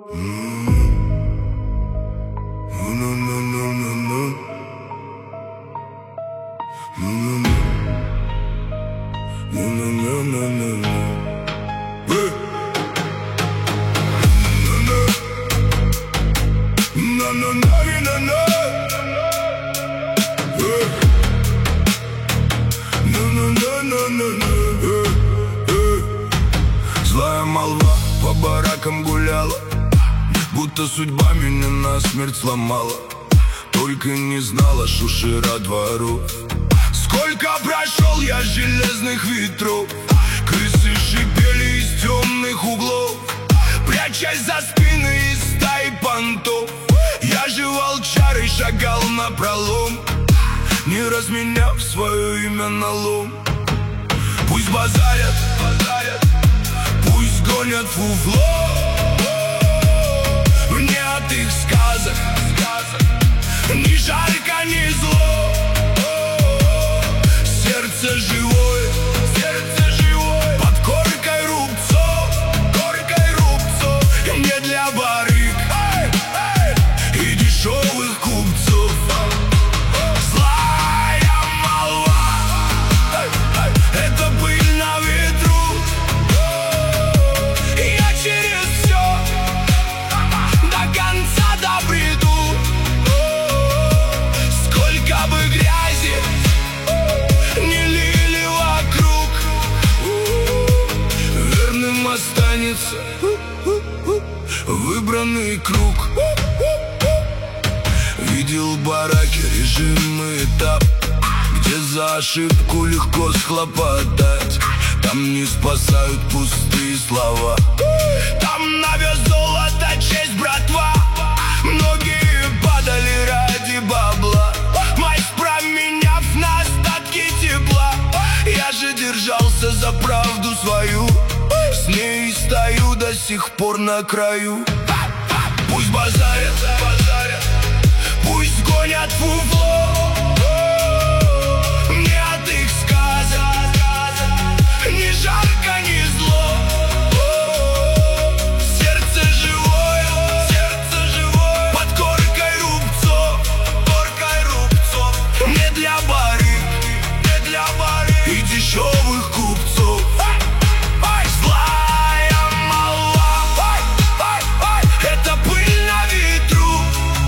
Злая молва по баракам гуляла, будто судьба меня насмерть сломала. Только не знала шушера дворов. Сколько прошел я железных ветров, крысы шипели из темных углов, прячась за спины из стаи понтов. Я же волчарой шагал напролом, не разменяв свое имя на лом. Пусть базарят, пусть гонят фуфло, мне от их сказок ни жарко, ни зло. Сердце живое, под коркой рубцов, не для барыг и дешевых купцов. Злая молва, это пыль на ветру. Я через все до конца добреду. Сколько бы грязи не лили вокруг, верным останется выбранный круг. Видел бараки, режим и этап, где за ошибку легко схлопотать. Там не спасают пустые слова, там на вес золота честь, братва. Многие падали ради бабла, мать променяв на остатки тепла. Я же держался за правду свою, с ней стою до сих пор на краю. Пусть базарят, пусть гонят фуфло, мне от их сказок ни жарко, ни зло. Сердце живое, под коркой рубцов, не для барыг и дешевых купцов. Злая молва, это пыль на ветру.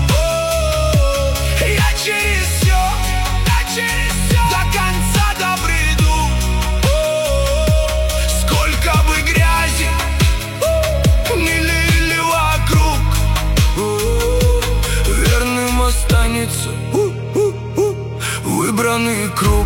Я через все до конца добреду. Сколько бы грязи не лили вокруг, верным останется выбранный круг.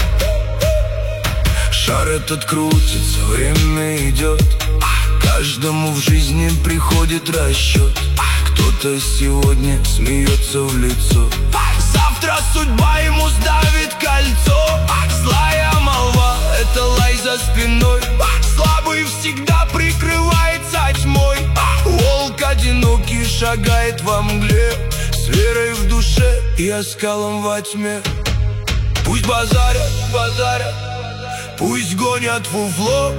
Шар этот крутится, время идет, каждому в жизни приходит расчет. Кто-то сегодня смеется в лицо, завтра судьба ему сдавит кольцо. Злая молва, это лай за спиной, слабый всегда прикрывается тьмой. Волк одинокий шагает во мгле, с верой в душе и оскалом во тьме. Пусть базарят, пусть гонят фуфло,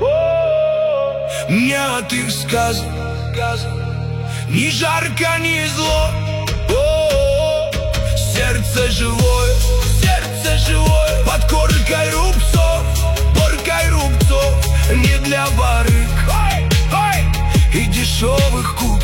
мне от их сказок ни жарко, ни зло. Сердце живое, под коркой рубцов, не для барыг и дешевых купцов.